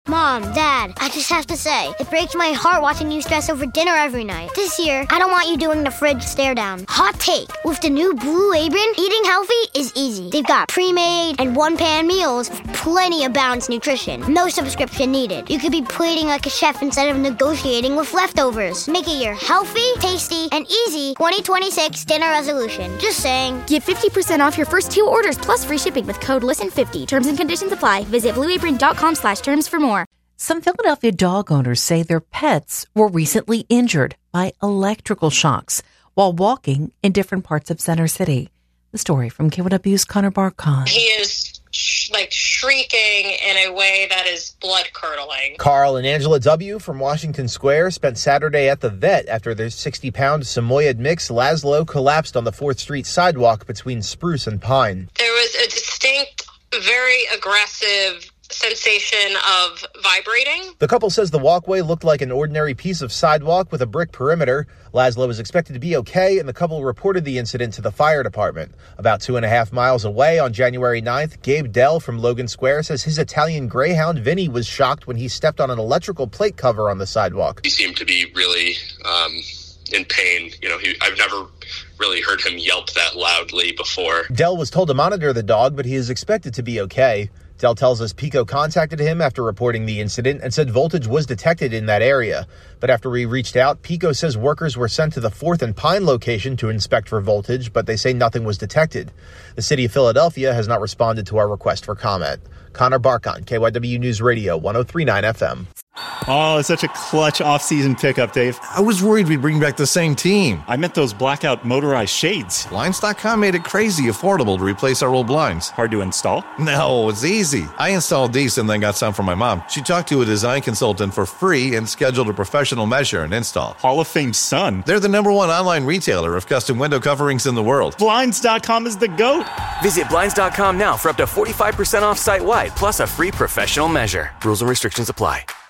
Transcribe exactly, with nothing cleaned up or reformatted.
Mom, Dad, I just have to say, it breaks my heart watching you stress over dinner every night. This year, I don't want you doing the fridge stare down. Hot take, with the new Blue Apron, eating healthy is easy. They've got pre-made and one-pan meals with plenty of balanced nutrition. No subscription needed. You could be plating like a chef instead of negotiating with leftovers. Make it your healthy, tasty, and easy twenty twenty-six dinner resolution. Just saying. Get fifty percent off your first two orders plus free shipping with code listen fifty. Terms and conditions apply. Visit blueapron.com slash terms for more. Some Philadelphia dog owners say their pets were recently injured by electrical shocks while walking in different parts of Center City. The story from K Y W's Connor Barkon. He is sh- like shrieking in a way that is blood-curdling. Carl and Angela W. from Washington Square spent Saturday at the vet after their sixty-pound Samoyed mix Laszlo collapsed on the fourth Street sidewalk between Spruce and Pine. There was a distinct, very aggressive sensation of vibrating. The couple says the walkway looked like an ordinary piece of sidewalk with a brick perimeter. Laszlo is expected to be okay, and the couple reported the incident to the fire department. About two and a half miles away on January ninth, Gabe Dell from Logan Square says his Italian Greyhound Vinny was shocked when he stepped on an electrical plate cover on the sidewalk. He seemed to be really um, in pain. You know, he, I've never really heard him yelp that loudly before. Dell was told to monitor the dog, but he is expected to be okay. Dell tells us Pico contacted him after reporting the incident and said voltage was detected in that area. But after we reached out, Pico says workers were sent to the fourth and Pine location to inspect for voltage, but they say nothing was detected. The city of Philadelphia has not responded to our request for comment. Connor Barkon, K Y W News Radio, one oh three point nine F M. Oh, it's such a clutch off-season pickup, Dave. I was worried we'd bring back the same team. I meant those blackout motorized shades. Blinds dot com made it crazy affordable to replace our old blinds. Hard to install? No, it's easy. I installed these and then got some for my mom. She talked to a design consultant for free and scheduled a professional measure and install. Hall of Fame son. They're the number one online retailer of custom window coverings in the world. Blinds dot com is the GOAT. Visit Blinds dot com now for up to forty-five percent off site-wide, plus a free professional measure. Rules and restrictions apply.